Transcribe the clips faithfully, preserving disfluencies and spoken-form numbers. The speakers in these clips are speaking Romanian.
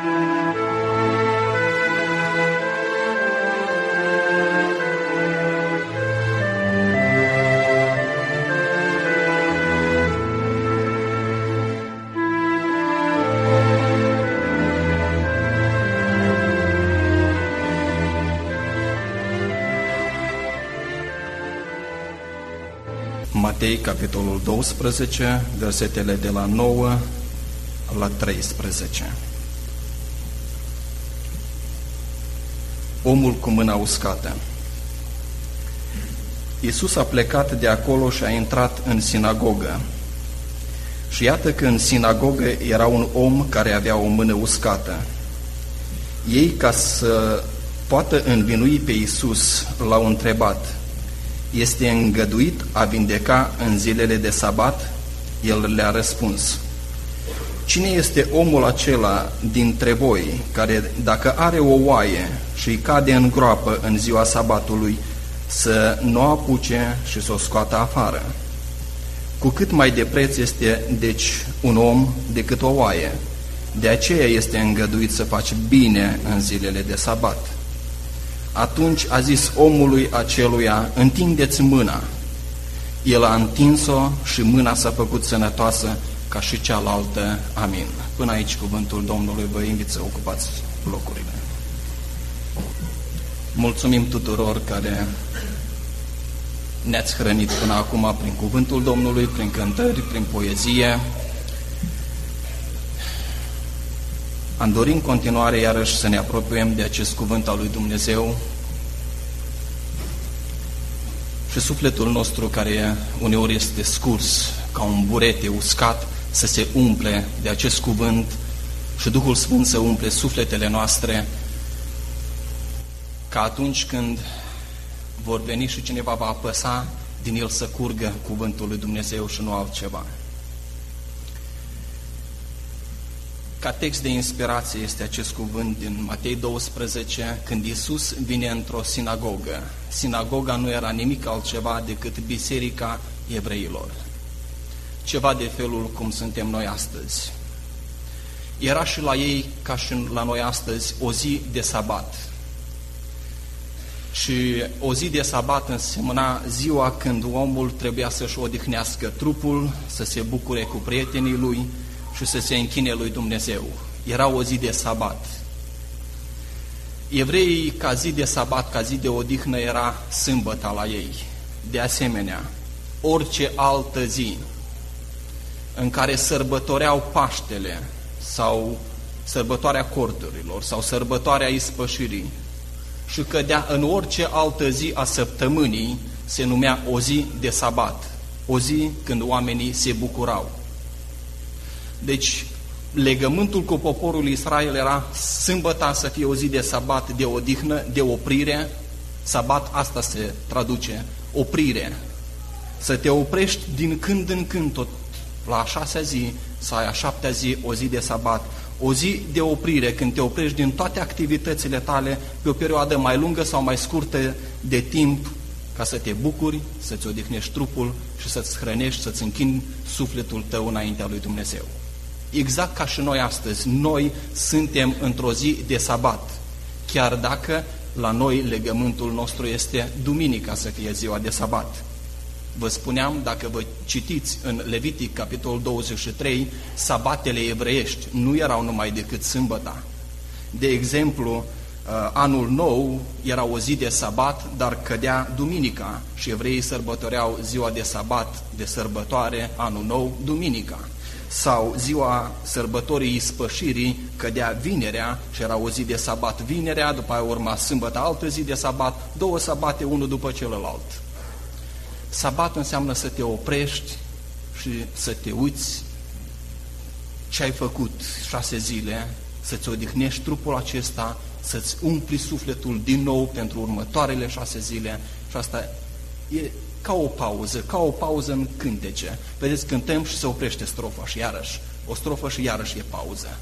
Matei, capitolul doisprezece, versetele de la nouă la treisprezece. Omul cu mâna uscată. Iisus a plecat de acolo și a intrat în sinagogă. Și iată că în sinagogă era un om care avea o mână uscată. Ei, ca să poată învinui pe Iisus, l-au întrebat: este îngăduit a vindeca în zilele de sabat? El le-a răspuns: cine este omul acela dintre voi care, dacă are o oaie și îi cade în groapă în ziua sabatului, să nu o apuce și să o scoată afară? Cu cât mai de preț este, deci, un om decât o oaie. De aceea este îngăduit să faci bine în zilele de sabat. Atunci a zis omului aceluia: întindeți mâna. El a întins-o și mâna s-a făcut sănătoasă ca și cealaltă. Amin. Până aici cuvântul Domnului. Vă invit să ocupați locurile. Mulțumim tuturor care ne-ați hrănit până acum prin cuvântul Domnului, prin cântări, prin poezie. Am dorit în continuare iarăși să ne apropiem de acest cuvânt al lui Dumnezeu și sufletul nostru, care uneori este scurs ca un burete uscat, să se umple de acest cuvânt și Duhul Sfânt să umple sufletele noastre, ca atunci când vor veni și cineva va apăsa, din el să curgă cuvântul lui Dumnezeu și nu altceva. Ca text de inspirație este acest cuvânt din Matei doisprezece, când Iisus vine într-o sinagogă. Sinagoga nu era nimic altceva decât biserica evreilor. Ceva de felul cum suntem noi astăzi. Era și la ei, ca și la noi astăzi, o zi de sabat. Și o zi de sabat însemna ziua când omul trebuia să-și odihnească trupul, să se bucure cu prietenii lui și să se închine lui Dumnezeu. Era o zi de sabat. Evreii, ca zi de sabat, ca zi de odihnă, era sâmbăta la ei. De asemenea, orice altă zi în care sărbătoreau Paștele sau sărbătoarea corturilor sau sărbătoarea ispășirii și cădea în orice altă zi a săptămânii, se numea o zi de sabat, o zi când oamenii se bucurau. Deci, legământul cu poporul Israel era sâmbăta să fie o zi de sabat, de odihnă, de oprire. Sabat, asta se traduce, oprire. Să te oprești din când în când, tot la a șasea zi sau a șaptea zi, o zi de sabat. O zi de oprire, când te oprești din toate activitățile tale pe o perioadă mai lungă sau mai scurtă de timp, ca să te bucuri, să-ți odihnești trupul și să-ți hrănești, să-ți închini sufletul tău înaintea lui Dumnezeu. Exact ca și noi astăzi, noi suntem într-o zi de sabat, chiar dacă la noi legământul nostru este duminica să fie ziua de sabat. Vă spuneam, dacă vă citiți în Levitic, capitolul douăzeci și trei, sabatele evreiești nu erau numai decât sâmbăta. De exemplu, anul nou era o zi de sabat, dar cădea duminica și evreii sărbătoreau ziua de sabat, de sărbătoare, anul nou, duminica. Sau ziua sărbătorii ispășirii cădea vinerea și era o zi de sabat vinerea, după aia urma sâmbătă, altă zi de sabat, două sabate, unul după celălalt. Sabat înseamnă să te oprești și să te uiți ce ai făcut șase zile, să-ți odihnești trupul acesta, să-ți umpli sufletul din nou pentru următoarele șase zile. Și asta e ca o pauză, ca o pauză în cântece. Vedeți, cântăm și se oprește strofa și iarăși, o strofă și iarăși e pauză.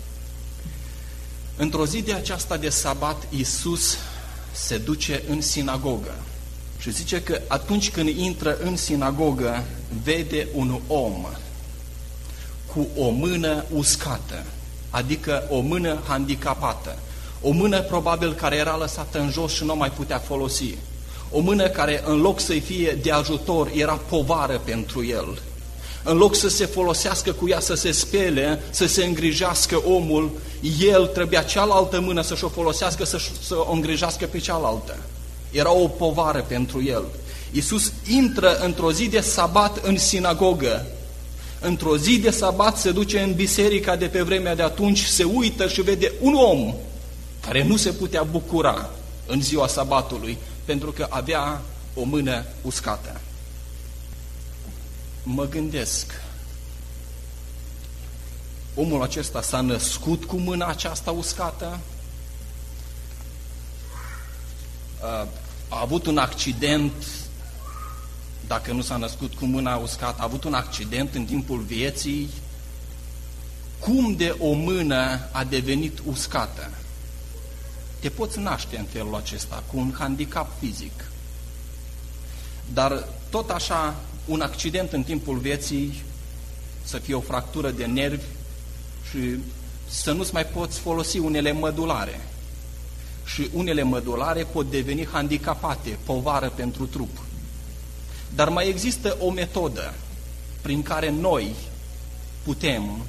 Într-o zi de aceasta de sabat, Iisus se duce în sinagogă și zice că atunci când intră în sinagogă, vede un om cu o mână uscată. adică o mână handicapată, o mână probabil care era lăsată în jos și nu o mai putea folosi, o mână care în loc să-i fie de ajutor era povară pentru el. În loc să se folosească cu ea să se spele, să se îngrijească omul, el trebuia cealaltă mână să-și o folosească să, să o îngrijească pe cealaltă. Era o povară pentru el. Iisus intră într-o zi de sabat în sinagogă. Într-o zi de sabat se duce în biserica de pe vremea de atunci, se uită și vede un om care nu se putea bucura în ziua sabatului, pentru că avea o mână uscată. Mă gândesc, omul acesta s-a născut cu mâna aceasta uscată? A avut un accident, dacă nu s-a născut cu mâna uscată, a avut un accident în timpul vieții? Cum de o mână a devenit uscată? Te poți naște în felul acesta, cu un handicap fizic. Dar tot așa, un accident în timpul vieții, să fie o fractură de nervi și să nu-ți mai poți folosi unele mădulare. Și unele mădulare pot deveni handicapate, povară pentru trup. Dar mai există o metodă prin care noi putem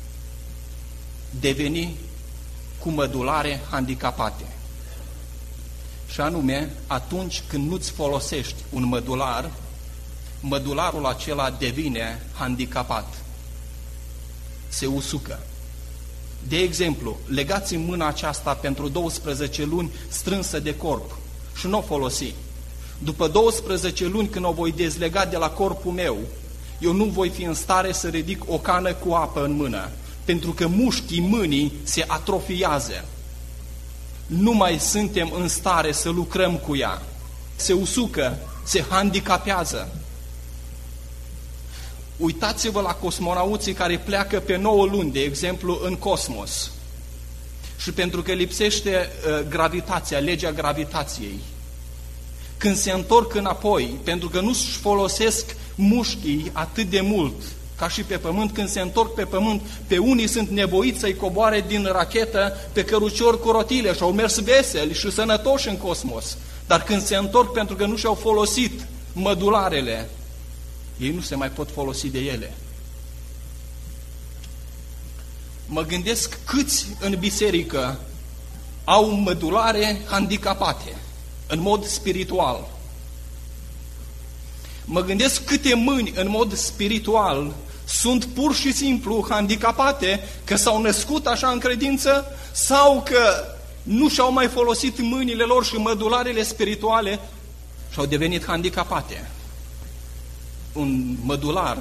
deveni cu mădulare handicapate. Și anume, atunci când nu-ți folosești un mădular, mădularul acela devine handicapat, se usucă. De exemplu, legați mâna aceasta pentru douăsprezece luni strânsă de corp și nu o folosi. După douăsprezece luni, când o voi dezlega de la corpul meu, eu nu voi fi în stare să ridic o cană cu apă în mână, pentru că mușchii mâinii se atrofiază. Nu mai suntem în stare să lucrăm cu ea. Se usucă, se handicapează. Uitați-vă la cosmonauții care pleacă pe nouă luni, de exemplu, în cosmos. Și pentru că lipsește uh, gravitația, legea gravitației, când se întorc înapoi, pentru că nu-și folosesc mușchii atât de mult ca și pe pământ, când se întorc pe pământ, pe unii sunt nevoiți să-i coboare din rachetă pe căruciori cu rotile și au mers veseli și sănătoși în cosmos. Dar când se întorc pentru că nu și-au folosit mădularele, ei nu se mai pot folosi de ele. Mă gândesc câți în biserică au mădulare handicapate, în mod spiritual. Mă gândesc câte mâini în mod spiritual sunt pur și simplu handicapate, că s-au născut așa în credință sau că nu și-au mai folosit mâinile lor și mădularele spirituale și au devenit handicapate. Un mădular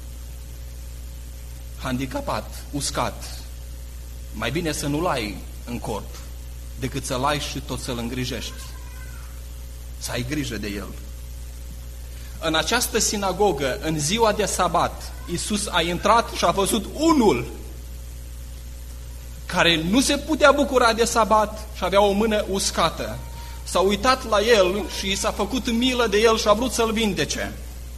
handicapat, uscat, mai bine să nu-l ai în corp decât să-l ai și tot să-l îngrijești. Să ai grijă de el. În această sinagogă, în ziua de sabat, Iisus a intrat și a văzut unul care nu se putea bucura de sabat și avea o mână uscată. S-a uitat la el și i s-a făcut milă de el și a vrut să-l vindece.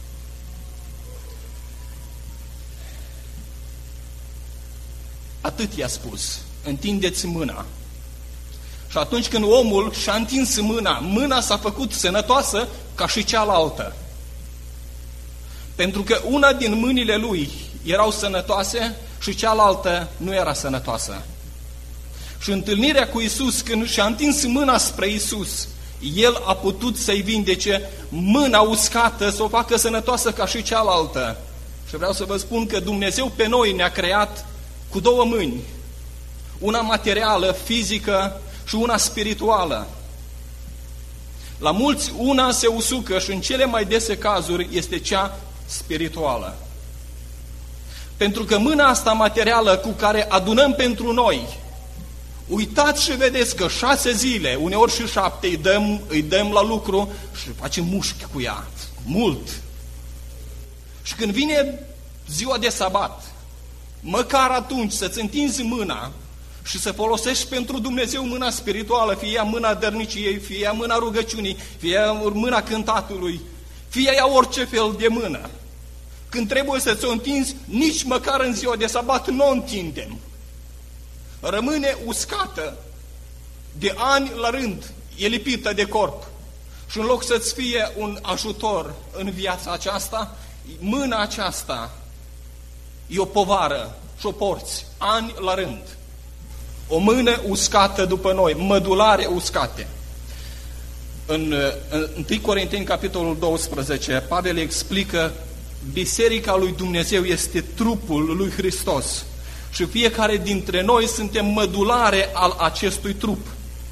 Atât i-a spus: întindeți mâna. Și atunci când omul și-a întins mâna, mâna s-a făcut sănătoasă ca și cealaltă. Pentru că una din mâinile lui erau sănătoase și cealaltă nu era sănătoasă. Și întâlnirea cu Iisus, când și-a întins mâna spre Iisus, el a putut să-i vindece mâna uscată, să o facă sănătoasă ca și cealaltă. Și vreau să vă spun că Dumnezeu pe noi ne-a creat cu două mâini, una materială, fizică și una spirituală. La mulți una se usucă și în cele mai dese cazuri este cea spirituală. Pentru că mâna asta materială cu care adunăm pentru noi, uitați și vedeți că șase zile, uneori și șapte, îi dăm, îi dăm la lucru și facem mușchi cu ea, mult. Și când vine ziua de sabat, măcar atunci să-ți întinzi mâna și să folosești pentru Dumnezeu mâna spirituală, fie ea mâna dărniciei, fie ea mâna rugăciunii, fie ea mâna cântatului, fie ea orice fel de mână. Când trebuie să ți-o întinzi, nici măcar în ziua de sabat nu o întindem. rămâne uscată de ani la rând, e lipită de corp. Și în loc să-ți fie un ajutor în viața aceasta, mâna aceasta e o povară și o porți ani la rând. O mână uscată după noi, mădulare uscate. În, în întâi Corinteni, capitolul doisprezece, Pavel explică: Biserica lui Dumnezeu este trupul lui Hristos și fiecare dintre noi suntem mădulare al acestui trup.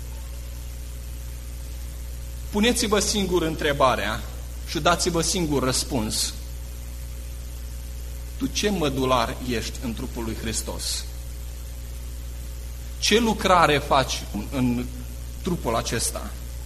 Puneți-vă singur întrebarea și dați-vă singur răspuns. Tu ce mădular ești în trupul lui Hristos? Ce lucrare faci în trupul acesta?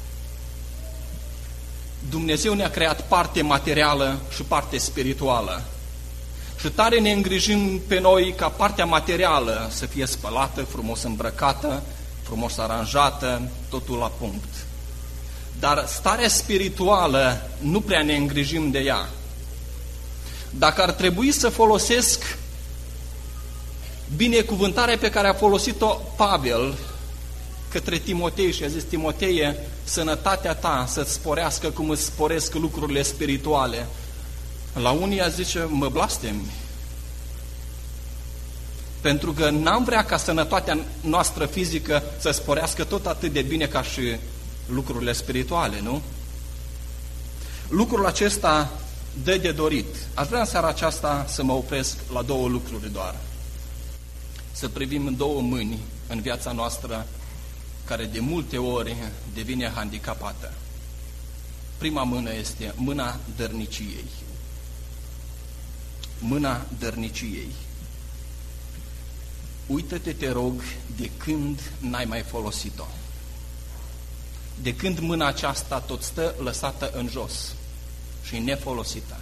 Dumnezeu ne-a creat parte materială și parte spirituală. Și tare ne îngrijim pe noi ca partea materială să fie spălată, frumos îmbrăcată, frumos aranjată, totul la punct. Dar starea spirituală nu prea ne îngrijim de ea. Dacă ar trebui să folosesc binecuvântarea pe care a folosit-o Pavel către Timotei și a zis: Timoteie, sănătatea ta să-ți sporească cum îți sporesc lucrurile spirituale. La unii a zice: mă blastemi. Pentru că n-am vrea ca sănătatea noastră fizică să sporească tot atât de bine ca și lucrurile spirituale, nu? Lucrul acesta dă de dorit. Aș vrea în seara aceasta să mă opresc la două lucruri doar. Să privim în două mâini în viața noastră care de multe ori devine handicapată. Prima mână este mâna dărniciei. Mâna dărniciei. Uită-te, te rog, de când n-ai mai folosit-o. De când mâna aceasta tot stă lăsată în jos și nefolosită.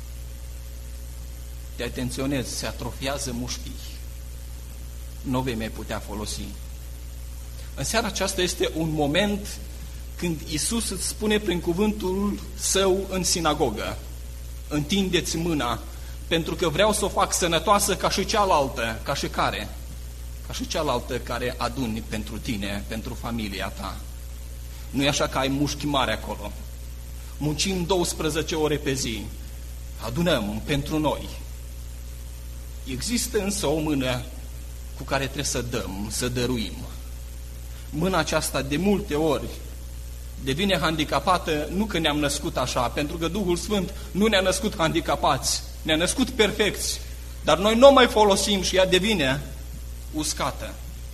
Te atenționezi, se atrofiază mușchii. Nu vei mai putea folosi. În seara aceasta este un moment când Iisus îți spune prin cuvântul Său în sinagogă: întindeți mâna, pentru că vreau să o fac sănătoasă ca și cealaltă. Ca și care? Ca și cealaltă care aduni pentru tine, pentru familia ta. Nu e așa că ai mușchi mari acolo. Muncim douăsprezece ore pe zi. Adunăm pentru noi. Există însă o mână cu care trebuie să dăm, să dăruim. Mâna aceasta de multe ori devine handicapată, nu că ne-am născut așa, pentru că Duhul Sfânt nu ne-a născut handicapați, ne-a născut perfecți, dar noi nu o mai folosim și ea devine uscată.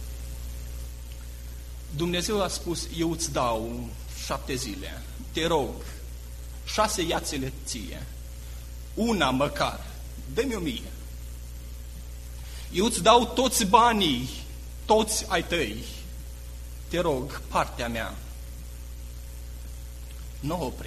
Dumnezeu a spus: eu îți dau șapte zile, te rog, șase ia-ți-le ție, una măcar, dă-mi o mie. Eu îți dau toți banii, toți ai tăi, te rog, partea mea, nu opri.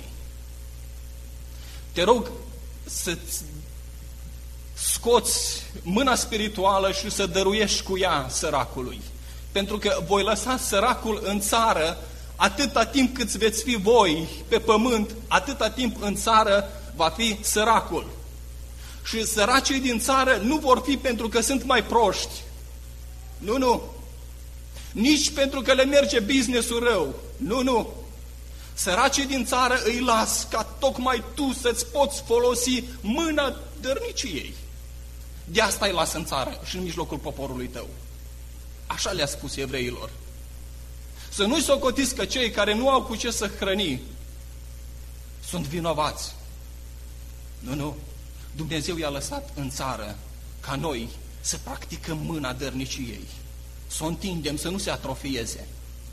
Te rog să-ți scoți mâna spirituală și să dăruiești cu ea săracului. Pentru că voi lăsa săracul în țară atâta timp cât veți fi voi pe pământ, atâta timp în țară va fi săracul. Și săracii din țară nu vor fi pentru că sunt mai proști. Nu, nu. Nici pentru că le merge business-ul rău. Nu, nu. Săracii din țară îi las ca tocmai tu să-ți poți folosi mâna dărniciei. De asta îi las în țară și în mijlocul poporului tău. Așa le-a spus evreilor. Să nu-i socotiți că cei care nu au cu ce să hrăni sunt vinovați. Nu, nu. Dumnezeu i-a lăsat în țară ca noi să practicăm mâna dărniciei. Să o întindem, să nu se atrofieze.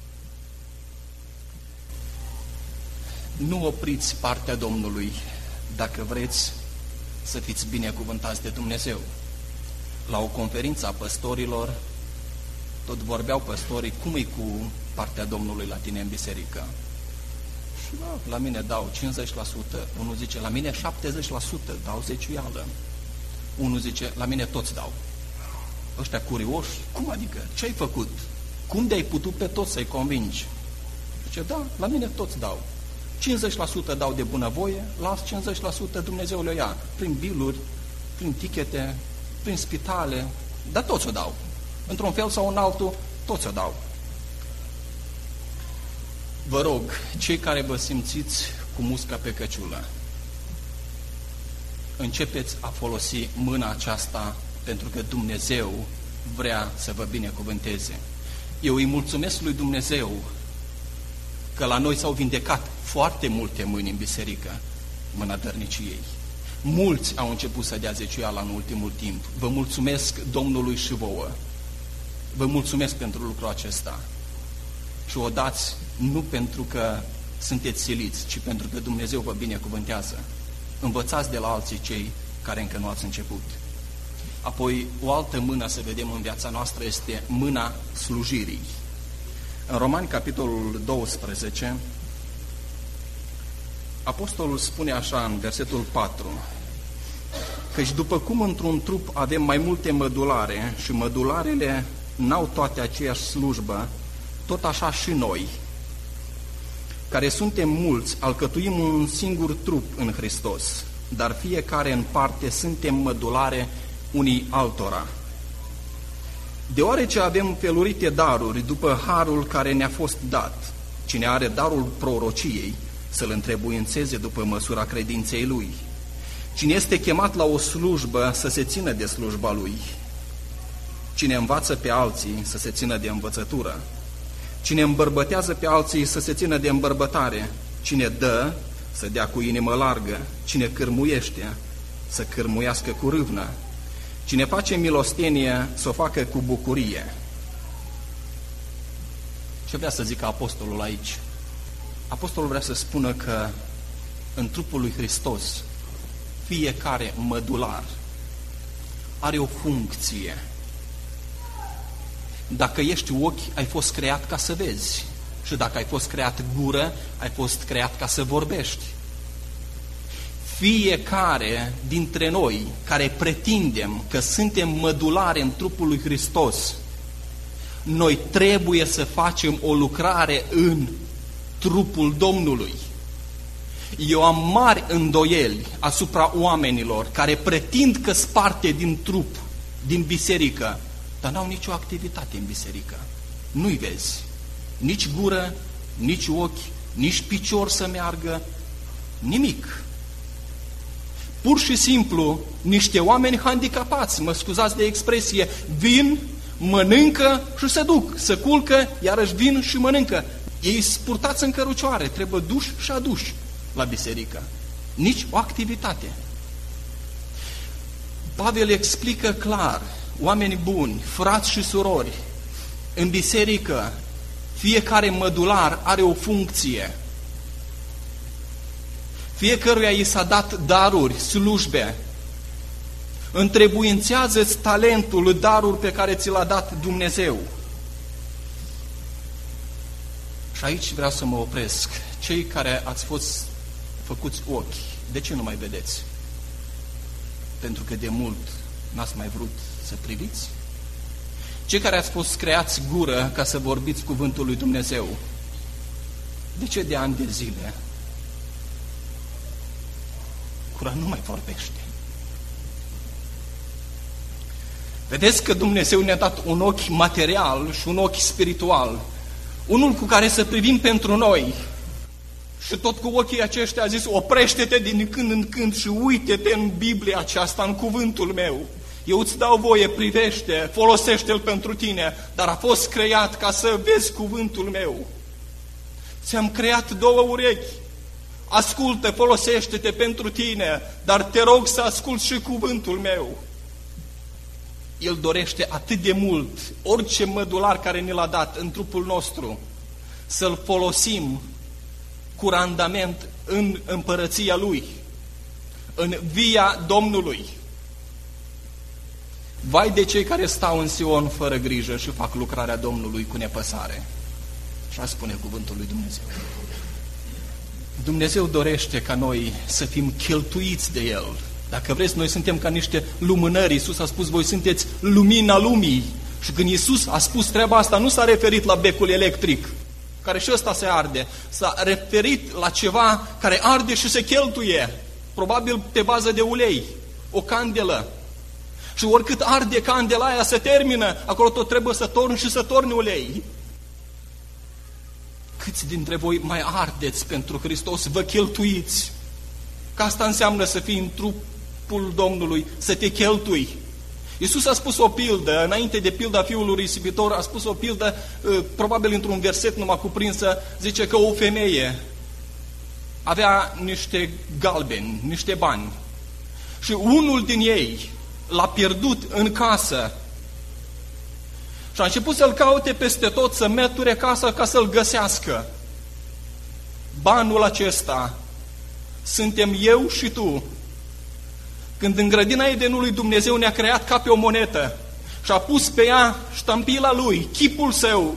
Nu opriți partea Domnului dacă vreți să fiți binecuvântați de Dumnezeu. La o conferință a păstorilor, tot vorbeau păstorii: cum e cu partea Domnului la tine în biserică? Și da, la mine dau cincizeci la sută, unul zice la mine șaptezeci la sută, dau zeciuială. Unul zice la mine toți dau. Ăștia curioși, cum adică? Ce ai făcut? Cum de-ai putut pe toți să-i convingi? Zice, da, la mine toți dau. cincizeci la sută dau de bunăvoie, las cincizeci la sută Dumnezeu le ia, prin biluri, prin tichete, prin spitale, dar toți o dau. Într-un fel sau în altul, toți o dau. Vă rog, cei care vă simțiți cu musca pe căciulă, începeți a folosi mâna aceasta pentru că Dumnezeu vrea să vă binecuvânteze. Eu îi mulțumesc lui Dumnezeu că la noi s-au vindecat foarte multe mâini în biserică, mâna dărniciei. Mulți au început să dea zeciuiala în ultimul timp. Vă mulțumesc Domnului și vouă. Vă mulțumesc pentru lucrul acesta. Și o dați nu pentru că sunteți siliți, ci pentru că Dumnezeu vă binecuvântează. Învățați de la alții cei care încă nu ați început. Apoi, o altă mână să vedem în viața noastră este mâna slujirii. În Romani, capitolul doisprezece, apostolul spune așa în versetul patru, căci după cum într-un trup avem mai multe mădulare și mădularele n-au toate aceeași slujbă, tot așa și noi, care suntem mulți, alcătuim un singur trup în Hristos, dar fiecare în parte suntem mădulare unii altora. Deoarece avem felurite daruri după harul care ne-a fost dat, cine are darul prorociei să-l întrebuințeze după măsura credinței lui. Cine este chemat la o slujbă să se țină de slujba lui. Cine învață pe alții să se țină de învățătură. Cine îmbărbătează pe alții să se țină de îmbărbătare. Cine dă să dea cu inimă largă. Cine cârmuiește să cârmuiască cu râvnă. Cine face milostenie să o facă cu bucurie. Ce vrea să zică apostolul aici? Apostolul vrea să spună că în trupul lui Hristos fiecare mădular are o funcție. Dacă ești ochi, ai fost creat ca să vezi. Și dacă ai fost creat gură, ai fost creat ca să vorbești. Fiecare dintre noi care pretindem că suntem mădulare în trupul lui Hristos, noi trebuie să facem o lucrare în trupul Domnului. Eu am mari îndoieli asupra oamenilor care pretind că sunt parte din trup, din biserică, dar n-au nicio activitate în biserică. Nu-i vezi. Nici gură, nici ochi, nici picior să meargă, nimic. Pur și simplu, niște oameni handicapați, mă scuzați de expresie, vin, mănâncă și se duc, se culcă, iarăși vin și mănâncă. Ei spurtați în cărucioare, trebuie duși și aduși la biserică. Nici o activitate. Pavel explică clar, oameni buni, frați și surori, în biserică fiecare mădular are o funcție. Fiecăruia i s-a dat daruri, slujbe. Întrebuințează-ți talentul, darul pe care ți l-a dat Dumnezeu. Și aici vreau să mă opresc. Cei care ați fost făcuți ochi, de ce nu mai vedeți? Pentru că de mult n-ați mai vrut să priviți? Cei care ați fost creați gură ca să vorbiți cuvântul lui Dumnezeu, de ce de ani de zile gura nu mai vorbește? Vedeți că Dumnezeu ne-a dat un ochi material și un ochi spiritual, unul cu care să privim pentru noi. Și tot cu ochii aceștia a zis, oprește-te din când în când și uite-te în Biblia aceasta, în cuvântul meu. Eu îți dau voie, privește, folosește-l pentru tine, dar a fost creat ca să vezi cuvântul meu. Ți-am creat două urechi. Ascultă, folosește-te pentru tine, dar te rog să asculți și cuvântul meu. El dorește atât de mult, orice mădular care ne l-a dat în trupul nostru, să-l folosim cu randament în împărăția Lui, în via Domnului. Vai de cei care stau în Sion fără grijă și fac lucrarea Domnului cu nepăsare. Așa spune cuvântul lui Dumnezeu. Dumnezeu dorește ca noi să fim cheltuiți de El. Dacă vreți, noi suntem ca niște lumânări. Iisus a spus, voi sunteți lumina lumii. Și când Iisus a spus treaba asta, nu s-a referit la becul electric, care și ăsta se arde. S-a referit la ceva care arde și se cheltuie, probabil pe bază de ulei, o candelă. Și oricât arde candela aia se termină, acolo tot trebuie să torni și să torni ulei. Câți dintre voi mai ardeți pentru Hristos, vă cheltuiți? Că asta înseamnă să fii în trupul Domnului, să te cheltui. Iisus a spus o pildă, înainte de pilda fiului risipitor, a spus o pildă, probabil într-un verset numai cuprinsă, zice că o femeie avea niște galbeni, niște bani și unul din ei l-a pierdut în casă și a început să-l caute peste tot, să meture casa ca să-l găsească. Banul acesta suntem eu și tu. Când în grădina Edenului Dumnezeu ne-a creat ca pe o monetă și a pus pe ea ștampila Lui, chipul Său.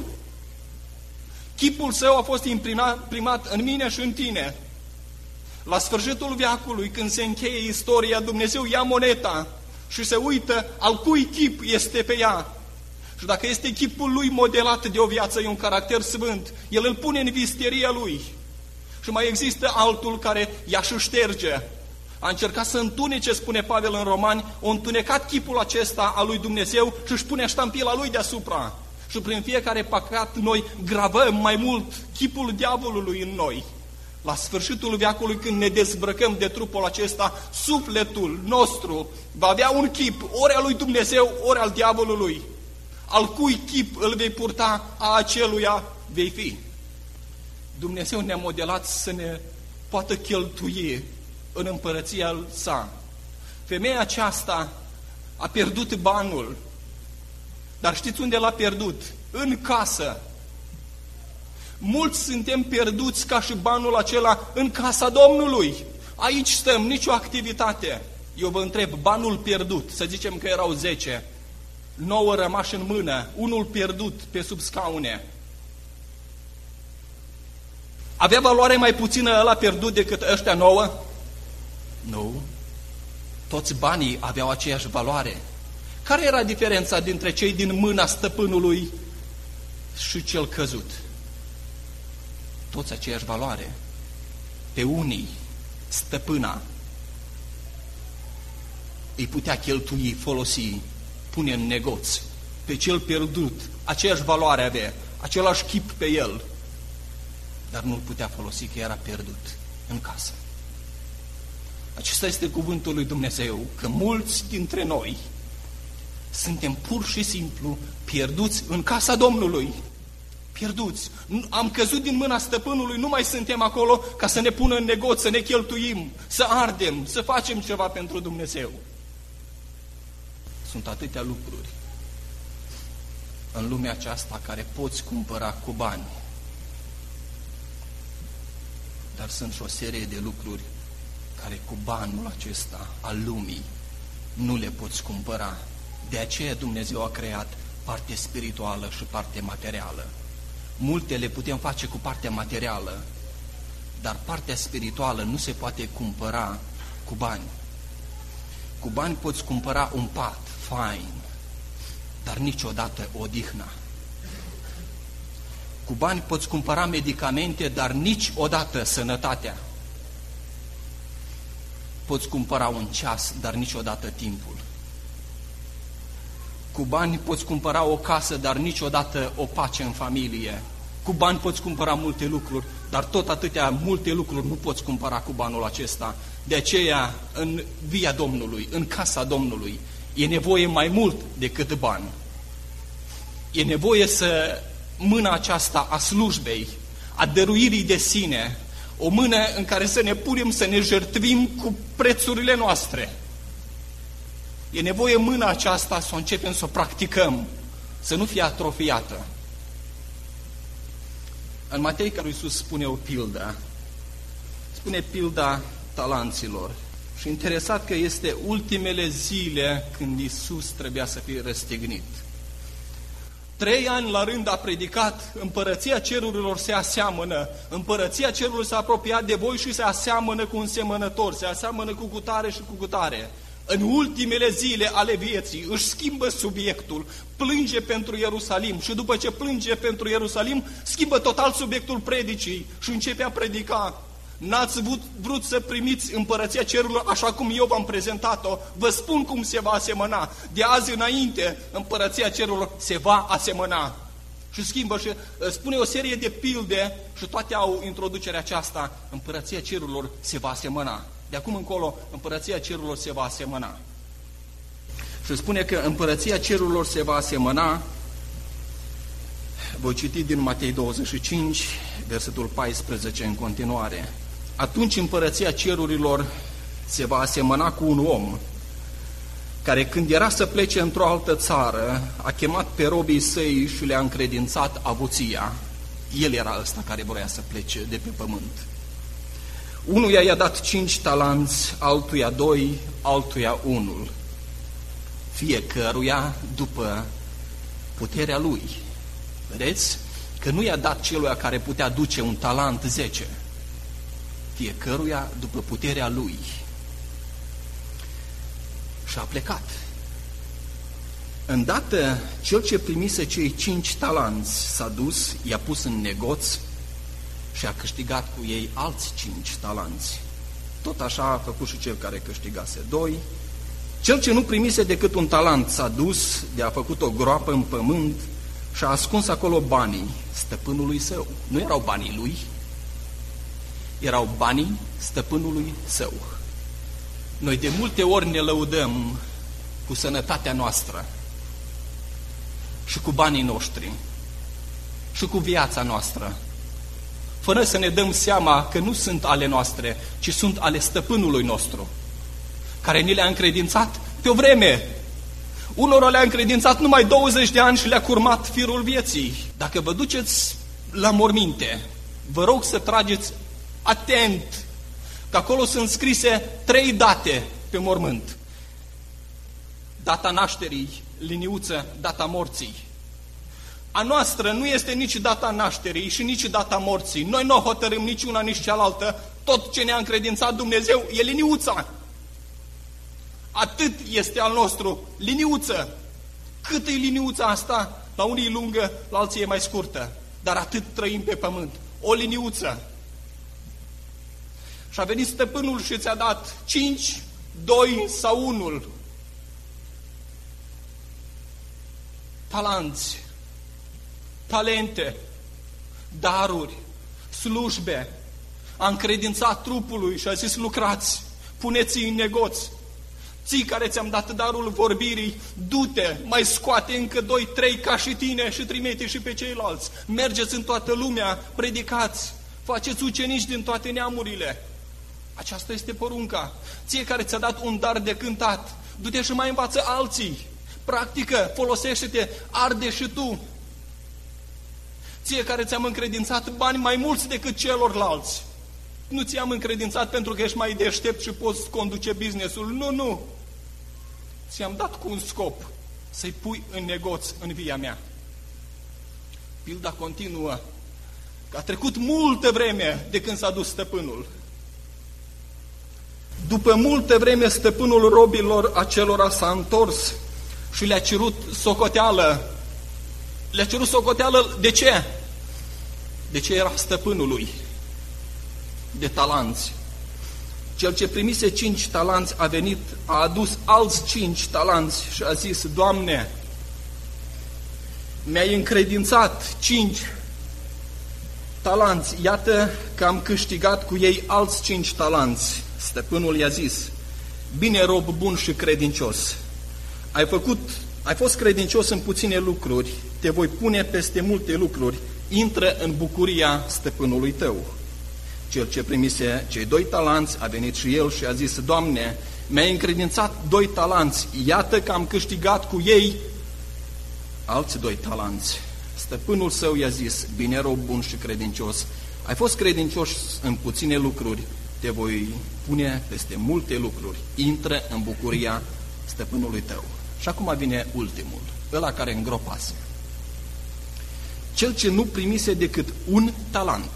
Chipul Său a fost imprimat în mine și în tine. La sfârșitul veacului, când se încheie istoria, Dumnezeu ia moneta și se uită al cui chip este pe ea. Și dacă este chipul Lui modelat de o viață, e un caracter sfânt, El îl pune în visteria Lui. Și mai există altul care ea și șterge. A încercat să întunece, spune Pavel în Romani, o întunecat chipul acesta al lui Dumnezeu și își pune ștampila Lui deasupra. Și prin fiecare păcat noi gravăm mai mult chipul diavolului în noi. La sfârșitul veacului, când ne dezbrăcăm de trupul acesta, sufletul nostru va avea un chip, ori al lui Dumnezeu, ori al diavolului. Al cui chip îl vei purta, a aceluia vei fi. Dumnezeu ne-a modelat să ne poată cheltui în împărăția Sa. Femeia aceasta a pierdut banul, dar știți unde l-a pierdut? În casă. Mulți suntem pierduți ca și banul acela în casa Domnului. Aici stăm, nicio activitate. Eu vă întreb, banul pierdut, să zicem că erau zece, nouă rămași în mână, unul pierdut pe sub scaune. Avea valoare mai puțină ăla pierdut decât ăștia nouă? Nu. Toți banii aveau aceeași valoare. Care era diferența dintre cei din mâna stăpânului și cel căzut? Toți aceeași valoare. Pe unii, stăpâna îi putea cheltui, folosi, pune în negoț. Pe cel pierdut, aceeași valoare avea, același chip pe el, dar nu-l putea folosi, că era pierdut în casă. Acesta este cuvântul lui Dumnezeu, că mulți dintre noi suntem pur și simplu pierduți în casa Domnului. Pierduți. Am căzut din mâna stăpânului, nu mai suntem acolo ca să ne pună în negoț, să ne cheltuim, să ardem, să facem ceva pentru Dumnezeu. Sunt atâtea lucruri în lumea aceasta care poți cumpăra cu bani. Dar sunt și o serie de lucruri care cu banul acesta al lumii nu le poți cumpăra. De aceea Dumnezeu a creat parte spirituală și parte materială. Multe le putem face cu partea materială, dar partea spirituală nu se poate cumpăra cu bani. Cu bani poți cumpăra un pat fain, dar niciodată odihna. Cu bani poți cumpăra medicamente, dar niciodată sănătatea. Poți cumpăra un ceas, dar niciodată timpul. Cu bani poți cumpăra o casă, dar niciodată o pace în familie. Cu bani poți cumpăra multe lucruri, dar tot atâtea multe lucruri nu poți cumpăra cu banul acesta. De aceea, în via Domnului, în casa Domnului, e nevoie mai mult decât bani. E nevoie să mâna aceasta a slujbei, a dăruirii de sine, o mână în care să ne punem, să ne jertfim cu prețurile noastre. E nevoie mâna aceasta să o începem să o practicăm, să nu fie atrofiată. În Matei, care Iisus spune o pildă, spune pilda talanților. Și interesat că este ultimele zile când Iisus trebuia să fie răstignit. Trei ani la rând a predicat, împărăția cerurilor se aseamănă, împărăția cerurilor s-a apropiat de voi și se aseamănă cu un semănător, se aseamănă cu cutare și cu cutare. În ultimele zile ale vieții își schimbă subiectul, plânge pentru Ierusalim și după ce plânge pentru Ierusalim, schimbă total subiectul predicii și începe a predica. N-ați vrut, vrut să primiți împărăția cerurilor așa cum eu v-am prezentat-o. Vă spun cum se va asemăna. De azi înainte, împărăția cerurilor se va asemăna. Și schimbă și spune o serie de pilde și toate au introducerea aceasta. Împărăția cerurilor se va asemăna. De acum încolo, împărăția cerurilor se va asemăna. Și spune că împărăția cerurilor se va asemăna. Voi citi din Matei douăzeci și cinci, versetul paisprezece în continuare. Atunci împărăția cerurilor se va asemăna cu un om care, când era să plece într-o altă țară, a chemat pe robii săi și le-a încredințat avuția. El era ăsta care voia să plece de pe pământ. Unuia i-a dat cinci talanți, altuia doi, altuia unul, fiecăruia după puterea lui. Vedeți? Că nu i-a dat celuia care putea duce un talent zece, fiecăruia după puterea lui. Și a plecat. Îndată, cel ce primise cei cinci talanți s-a dus, i-a pus în negoț și a câștigat cu ei alți cinci talanți. Tot așa a făcut și cel care câștigase doi. Cel ce nu primise decât un talent s-a dus, de-a făcut o groapă în pământ și a ascuns acolo banii stăpânului său. Nu erau banii lui, erau banii stăpânului său. Noi de multe ori ne lăudăm cu sănătatea noastră și cu banii noștri și cu viața noastră, fără să ne dăm seama că nu sunt ale noastre, ci sunt ale stăpânului nostru, care ni le-a încredințat pe o vreme. Unora le-a încredințat numai douăzeci de ani și le-a curmat firul vieții. Dacă vă duceți la morminte, vă rog să trageți atent, că acolo sunt scrise trei date pe mormânt. Data nașterii, liniuță, data morții. A noastră nu este nici data nașterii și nici data morții. Noi nu o hotărâm nici una, nici cealaltă. Tot ce ne-a încredințat Dumnezeu e liniuța. Atât este al nostru, liniuță. Cât e liniuța asta? La unii e lungă, la alții e mai scurtă. Dar atât trăim pe pământ. O liniuță. Și a venit stăpânul și ți-a dat cinci, doi sau unul. Talanți, talente, daruri, slujbe. A încredințat trupului și a zis: lucrați, puneți-i în negoț. Ții care ți-am dat darul vorbirii, du-te, mai scoate încă doi, trei ca și tine și trimite și pe ceilalți. Mergeți în toată lumea, predicați, faceți ucenici din toate neamurile. Aceasta este porunca. Ție care ți-a dat un dar de cântat, du-te și mai învață alții. Practică, folosește-te, arde și tu. Ție care ți-am încredințat bani mai mulți decât celorlalți, nu ți-am încredințat pentru că ești mai deștept și poți conduce business-ul. Nu, nu. Ți-am dat cu un scop, să-i pui în negoț în via mea. Pilda continuă că a trecut multă vreme de când s-a dus stăpânul. După multă vreme, stăpânul robilor acelora s-a întors și le-a cerut socoteală. Le-a cerut socoteală de ce? De ce era stăpânului? De talanți. Cel ce primise cinci talanți a venit, a adus alți cinci talanți și a zis: Doamne, mi-ai încredințat cinci talanți, iată că am câștigat cu ei alți cinci talanți. Stăpânul i-a zis: bine, rob bun și credincios, ai făcut, ai fost credincios în puține lucruri, te voi pune peste multe lucruri, intră în bucuria stăpânului tău. Cel ce primise cei doi talanți a venit și el și a zis: Doamne, mi-ai încredințat doi talanți, iată că am câștigat cu ei alți doi talanți. Stăpânul său i-a zis: bine, rob bun și credincios, ai fost credincios în puține lucruri, te voi pune peste multe lucruri, intră în bucuria stăpânului tău. Și acum vine ultimul, ăla care îngropase. Cel ce nu primise decât un talent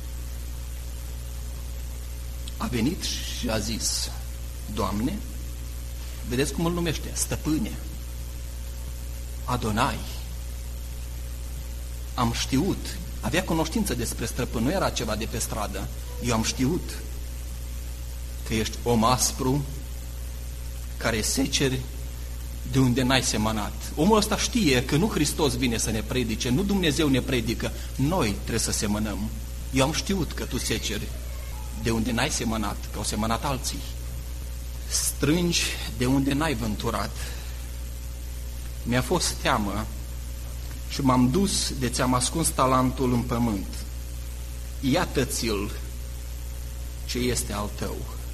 a venit și a zis: Doamne, vedeți cum îl numește? Stăpâne, Adonai, am știut Avea cunoștință despre stăpân, nu era ceva de pe stradă. Eu am știut că ești om aspru, care seceri de unde n-ai semănat. Omul ăsta știe că nu Hristos vine să ne predice, nu Dumnezeu ne predică, noi trebuie să semănăm. Eu am știut că tu seceri de unde n-ai semănat, că au semănat alții. Strângi de unde n-ai vânturat. Mi-a fost teamă și m-am dus de ți-am ascuns talentul în pământ. Iată-ți-l ce este al tău.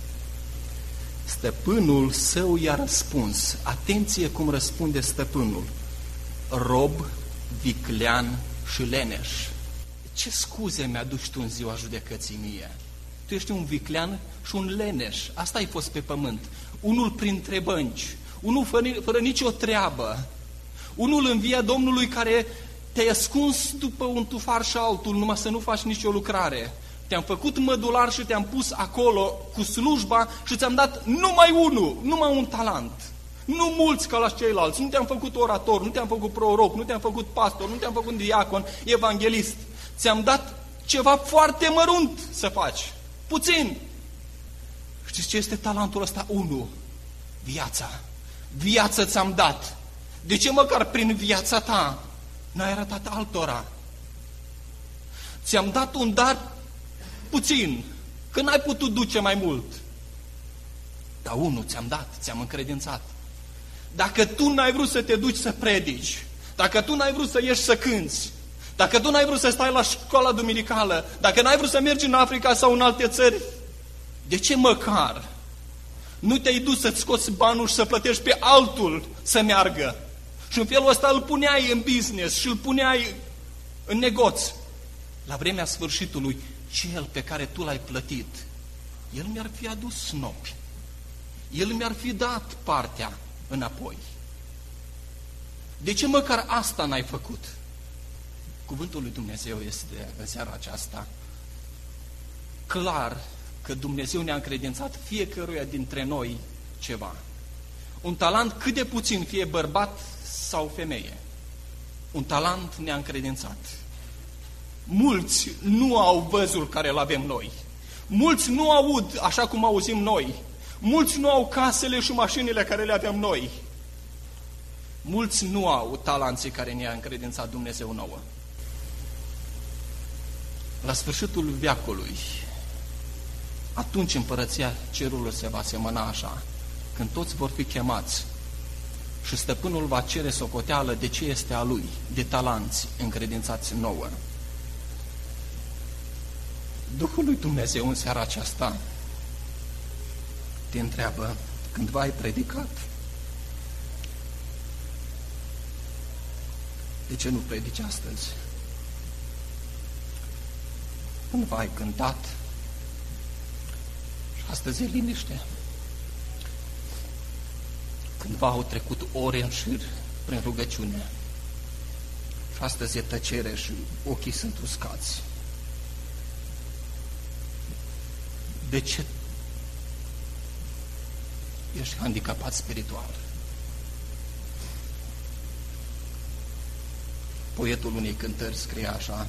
Stăpânul său i-a răspuns. Atenție cum răspunde stăpânul. Rob, viclean și leneș. Ce scuze mi-aduci tu în ziua judecății mie? Tu ești un viclean și un leneș. Asta ai fost pe pământ. Unul printre bănci. Unul fără, fără nicio treabă. Unul în via Domnului care te-ai ascuns după un tufar și altul, numai să nu faci nicio lucrare. Te-am făcut mădular și te-am pus acolo cu slujba și ți-am dat numai unul, numai un talent. Nu mulți ca la ceilalți. Nu te-am făcut orator, nu te-am făcut proroc, nu te-am făcut pastor, nu te-am făcut diacon, evanghelist. Ți-am dat ceva foarte mărunt să faci. Puțin. Știți ce este talentul ăsta? Unu. Viața. Viață ți-am dat. De ce măcar prin viața ta n-ai arătat altora? Ți-am dat un dar puțin, că n-ai putut duce mai mult. Dar unul ți-am dat, ți-am încredințat. Dacă tu n-ai vrut să te duci să predici, dacă tu n-ai vrut să ieși să cânți, dacă tu n-ai vrut să stai la școala duminicală, dacă n-ai vrut să mergi în Africa sau în alte țări, de ce măcar nu te-ai dus să-ți scoți banul și să plătești pe altul să meargă? Și în felul ăsta îl puneai în business și îl puneai în negoț. La vremea sfârșitului, cel pe care tu l-ai plătit, el mi-ar fi adus snopi. El mi-ar fi dat partea înapoi. De ce măcar asta n-ai făcut? Cuvântul lui Dumnezeu este în seara aceasta clar că Dumnezeu ne-a încredințat fiecăruia dintre noi ceva. Un talent cât de puțin, fie bărbat sau femeie. Un talent ne-a încredințat. Mulți nu au văzul care îl avem noi. Mulți nu aud așa cum auzim noi. Mulți nu au casele și mașinile care le avem noi. Mulți nu au talenții care ne-a încredințat Dumnezeu nouă. La sfârșitul veacului, atunci împărăția cerului se va semăna așa, când toți vor fi chemați și stăpânul va cere socoteală de ce este a lui, de talenți încredințați nouă. Duhul lui Dumnezeu în seara aceasta te întreabă, cândva ai predicat, de ce nu predici astăzi? Cândva ai cântat și astăzi e liniște. Cândva au trecut ore în șir prin rugăciune și astăzi e tăcere și ochii sunt uscați. De ce ești handicapat spiritual? Poetul unei cântări scrie așa: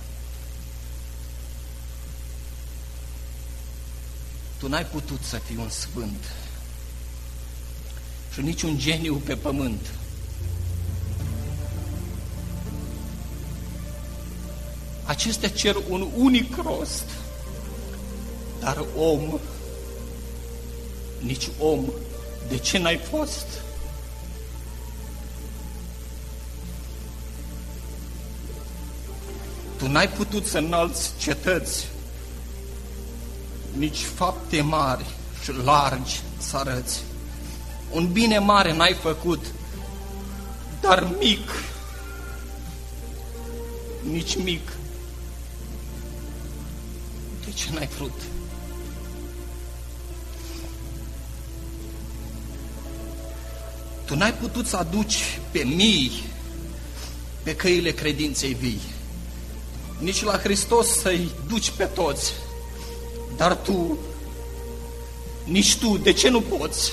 tu n-ai putut să fii un sfânt și nici un geniu pe pământ. Acestea cer un unic rost, dar om, nici om, de ce n-ai fost? Tu n-ai putut să înalți cetăți, nici fapte mari și largi să arăți. Un bine mare n-ai făcut, dar mic, nici mic, de ce n-ai vrut? Tu n-ai putut să aduci pe mii pe căile credinței vii, nici la Hristos să-i duci pe toți, dar tu, nici tu, de ce nu poți?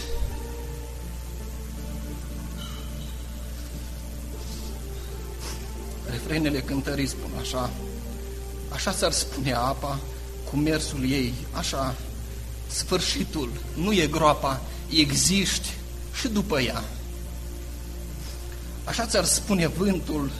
Refrenele cântării spun așa: Așa s-ar spune apa cu mersul ei, așa, sfârșitul, nu e groapa, existi și după ea. Așa ți-ar spune vântul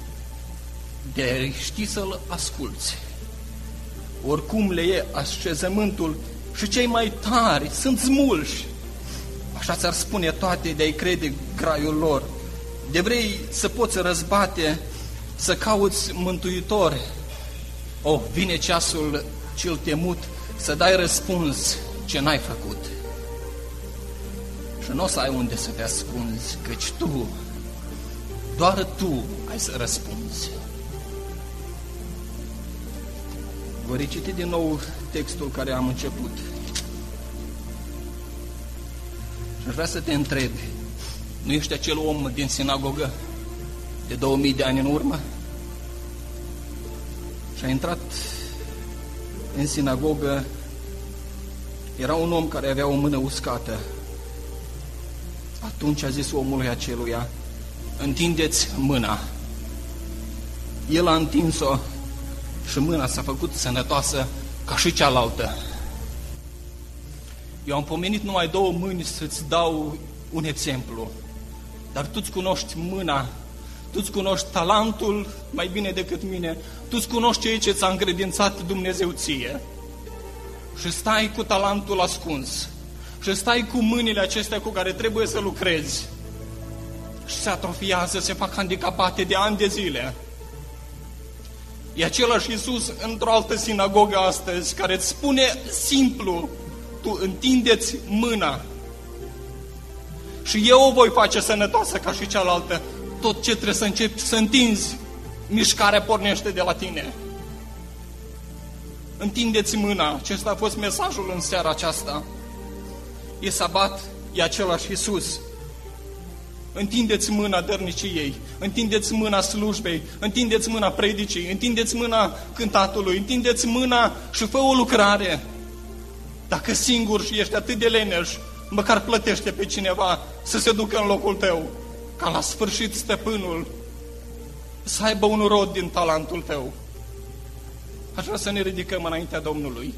de știi să-l asculți. Oricum le e așezământul și cei mai tari sunt smulși. Așa ți-ar spune toate de-ai crede graiul lor. De vrei să poți răzbate, să cauți mântuitor. Oh, vine ceasul cel temut să dai răspuns ce n-ai făcut. Și nu o să ai unde să te ascunzi, căci tu, doar tu ai să răspunzi. Voi reciti din nou textul care am început. Și aș vrea să te întreb, nu ești acel om din sinagogă de două mii de ani în urmă? Și a intrat în sinagogă, era un om care avea o mână uscată. Atunci a zis omului aceluia, întindeți mâna. El a întins-o și mâna s-a făcut sănătoasă ca și cealaltă. Eu am pomenit numai două mâini să-ți dau un exemplu, dar tu-ți cunoști mâna, tu-ți cunoști talentul mai bine decât mine, tu-ți cunoști ceea ce ți-a încredințat Dumnezeu ție și stai cu talentul ascuns și stai cu mâinile acestea cu care trebuie să lucrezi și se atrofiază, se fac handicapate de ani de zile. E același Iisus într-o altă sinagogă astăzi care îți spune simplu, tu întindeți mâna și eu o voi face sănătoasă ca și cealaltă. Tot ce trebuie să începi să întinzi, mișcarea pornește de la tine. Întindeți mâna. Acesta a fost mesajul în seara aceasta. E sabat, e același Iisus. Întindeți mâna dărniciei, întindeți mâna slujbei, întindeți mâna predicii, întindeți mâna cântatului, întindeți mâna și fă o lucrare. Dacă singur și ești atât de leneș, măcar plătește pe cineva să se ducă în locul tău, ca la sfârșit stăpânul să aibă un rod din talentul tău. Aș vrea să ne ridicăm înaintea Domnului.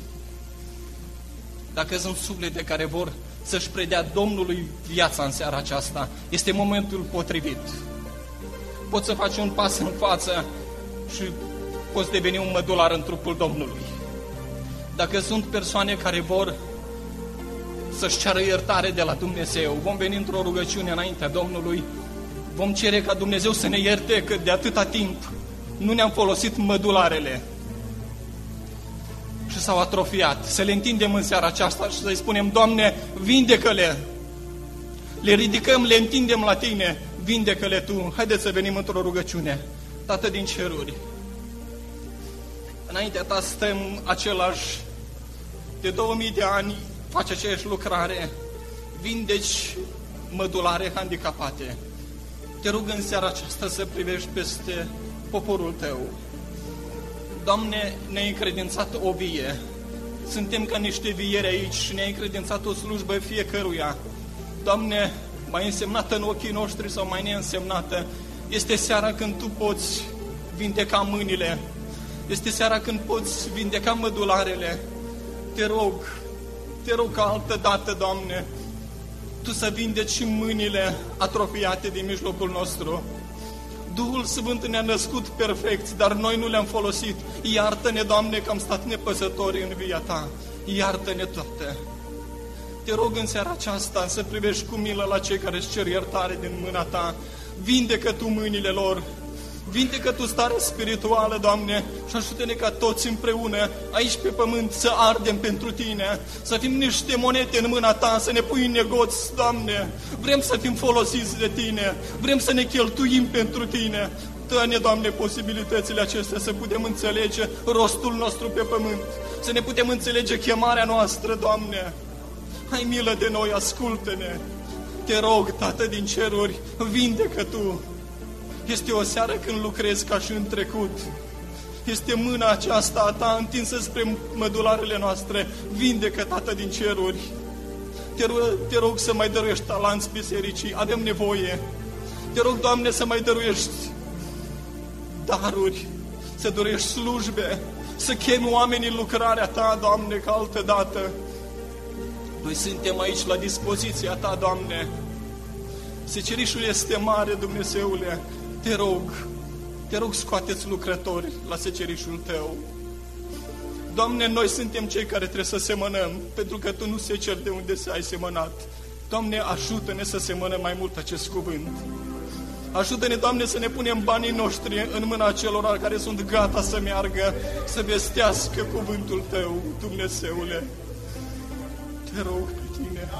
Dacă sunt suflete care vor să-și predea Domnului viața în seara aceasta, este momentul potrivit. Poți să faci un pas în față și poți deveni un mădular în trupul Domnului. Dacă sunt persoane care vor să-și ceară iertare de la Dumnezeu, vom veni într-o rugăciune înaintea Domnului, vom cere ca Dumnezeu să ne ierte că de atâta timp nu ne-am folosit mădularele și s-au atrofiat. Să le întindem în seara aceasta și să-i spunem, Doamne, vindecă-le! Le ridicăm, le întindem la Tine, vindecă-le Tu! Haideți să venim într-o rugăciune. Tată din ceruri, înaintea Ta stăm același, de două mii de ani faci aceeași lucrare, vindeci mădulare handicapate. Te rog în seara aceasta să privești peste poporul Tău. Doamne, ne-ai încredințat o vie. Suntem ca niște vieri aici și ne-ai încredințat o slujbă fiecăruia. Doamne, mai însemnată în ochii noștri sau mai neînsemnată, este seara când Tu poți vindeca mâinile. Este seara când poți vindeca mădularele. Te rog, te rog ca altă dată, Doamne, Tu să vindeci și mâinile atrofiate din mijlocul nostru. Duhul Sfânt ne-a născut perfect, dar noi nu le-am folosit. Iartă-ne, Doamne, că am stat nepăsători în via Ta. Iartă-ne toate. Te rog în seara aceasta să privești cu milă la cei care își cer iertare din mâna Ta. Vindecă Tu mâinile lor. Vindecă Tu starea spirituală, Doamne, și ajută-ne ca toți împreună, aici pe pământ, să ardem pentru Tine, să fim niște monede în mâna Ta, să ne pui în negoț, Doamne. Vrem să fim folosiți de Tine, vrem să ne cheltuim pentru Tine. Dă-ne, Doamne, posibilitățile acestea să putem înțelege rostul nostru pe pământ, să ne putem înțelege chemarea noastră, Doamne. Ai milă de noi, ascultă-ne. Te rog, Tată din ceruri, vindecă Tu. Este o seară când lucrezi ca și în trecut. Este mâna aceasta a Ta întinsă spre mădularele noastre. Vindecă, Tată din ceruri. Te rog, te rog să mai dăruiești talanți bisericii. Avem nevoie. Te rog, Doamne, să mai dăruiești daruri, să dorești slujbe, să chemi oamenii în lucrarea Ta, Doamne, ca altă dată. Noi suntem aici la dispoziția Ta, Doamne. Secerișul este mare, Dumnezeule. Te rog, te rog, scoateți lucrători la secerișul Tău. Doamne, noi suntem cei care trebuie să semănăm, pentru că Tu nu seceri de unde ai semănat. Doamne, ajută-ne să semănăm mai mult acest cuvânt. Ajută-ne, Doamne, să ne punem banii noștri în mâna celor care sunt gata să meargă, să vestească cuvântul Tău, Dumnezeule. Te rog pe Tine.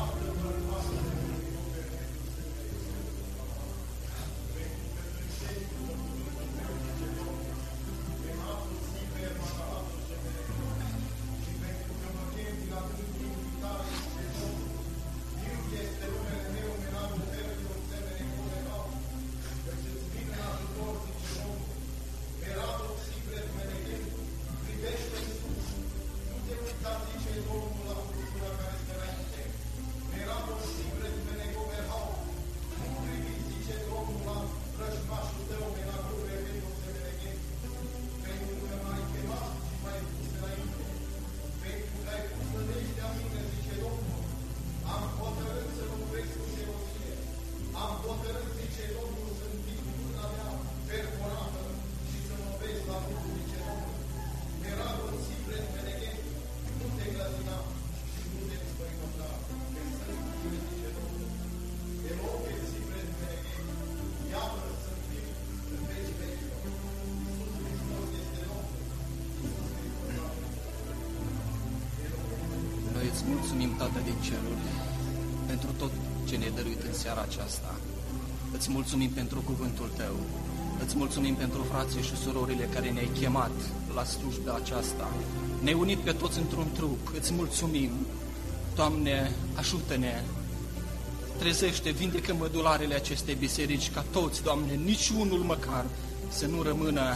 Îți mulțumim, Tată din ceruri, pentru tot ce ne-ai dăruit în seara aceasta. Îți mulțumim pentru cuvântul Tău. Îți mulțumim pentru frații și surorile care ne-ai chemat la slujba aceasta. Ne-ai unit pe toți într-un trup. Îți mulțumim. Doamne, ajută-ne. Trezește, vindecă mădularele acestei biserici, ca toți, Doamne, niciunul măcar să nu rămână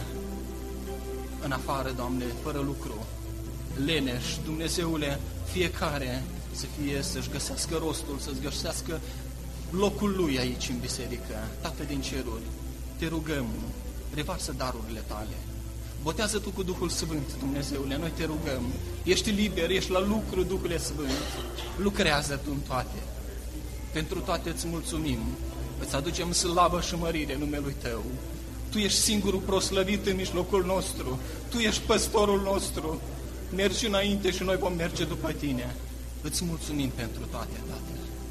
în afară, Doamne, fără lucru. Leneș, Dumnezeule, fiecare să fie, să-și găsească rostul, să-și găsească locul lui aici în biserică. Tată din ceruri, te rugăm, revarsă darurile Tale. Botează Tu cu Duhul Sfânt, Dumnezeule, noi te rugăm. Ești liber, ești la lucru, Duhul Sfânt. Lucrează Tu în toate. Pentru toate îți mulțumim. Îți aducem slavă și mărire numelui Tău. Tu ești singurul proslăvit în mijlocul nostru. Tu ești păstorul nostru. Mergi înainte și noi vom merge după Tine. Îți mulțumim pentru toate, Tată.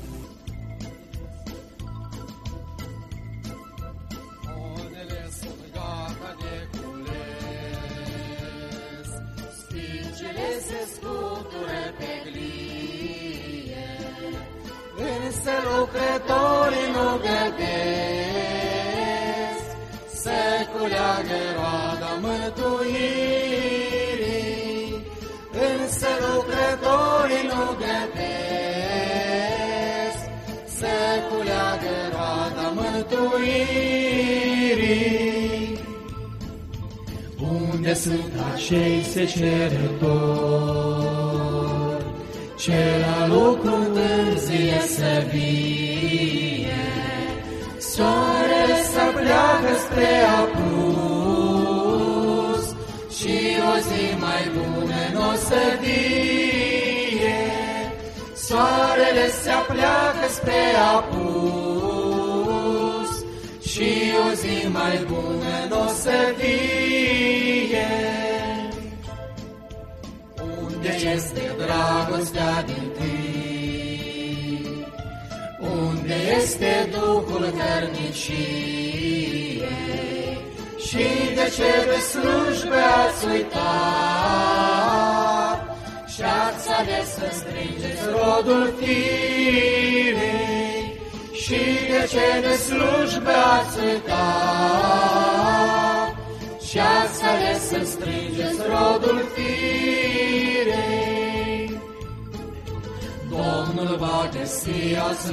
Onele sunt gata de cules, spicele se scutură pe glie, însă lucrătorii nu gătesc să culeagă roada mântuirii, însă lucrătorii nu gătesc să culeagă roada mântuirii. Unde sunt acei secerători, ce la lucru întârzie să vie? Soarele să pleacă spre apus și o zi mai bună n-o să vie. Soarele se apleacă spre apus și o zi mai bună n-o să vie. Unde este dragostea din tâi? Unde este Duhul cărniciei? Și de ce de slujbe ați uitat și-ați ales să strângeți rodul firei? Și de ce de slujbe ați uitat și-ați ales să strângeți rodul firei? Domnul va găsi alți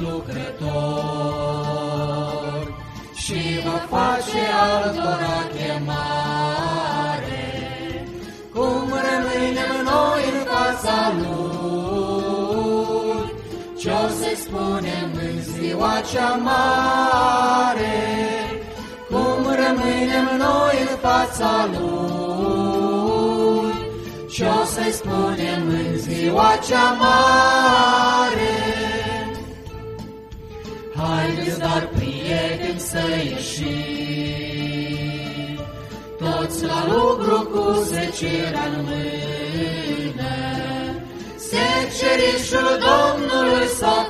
lucrători și va face altora chemare. Cum rămânem noi în fața Lui, ce-o să-i spunem în ziua cea mare? Cum rămânem noi în fața Lui, noi spunem în ziua cea mare. Haideți dar, prieteni, să ieșim, toți la lucru cu secerea în mână, secerișul Domnului s-a